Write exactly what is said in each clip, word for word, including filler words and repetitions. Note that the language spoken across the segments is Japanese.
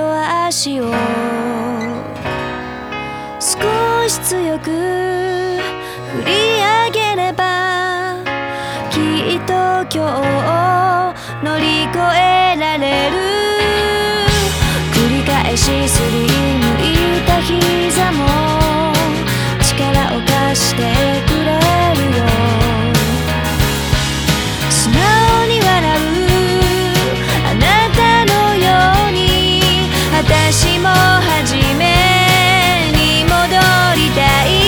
足を少し強く振り上げればきっと今日乗り越えられる。繰り返しすりむいた膝も力を貸してくれるよ。素直に笑うあなたのように私も初めに戻りたい。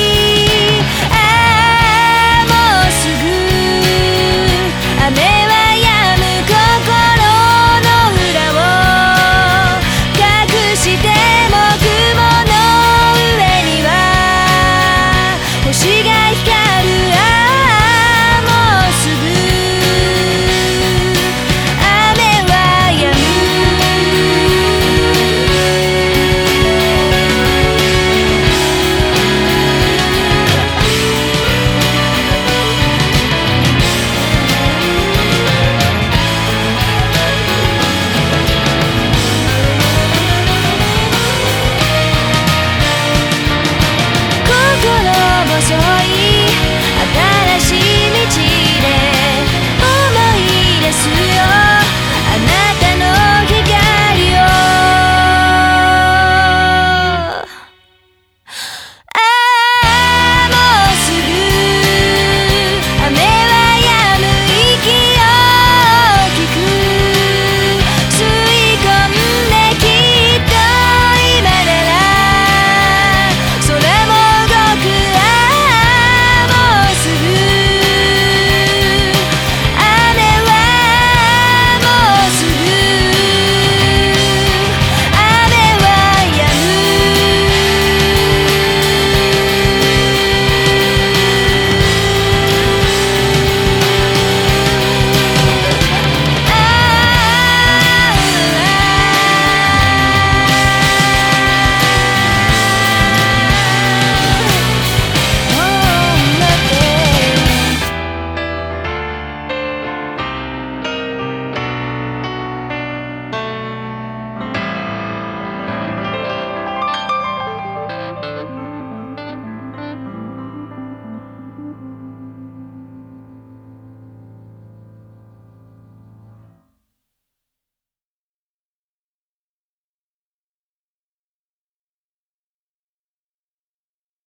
ああもうすぐ雨は止む心の裏を隠しても雲の上には星が光る。ああもうすぐ雨は止む。細い新しい道で思い出すよ。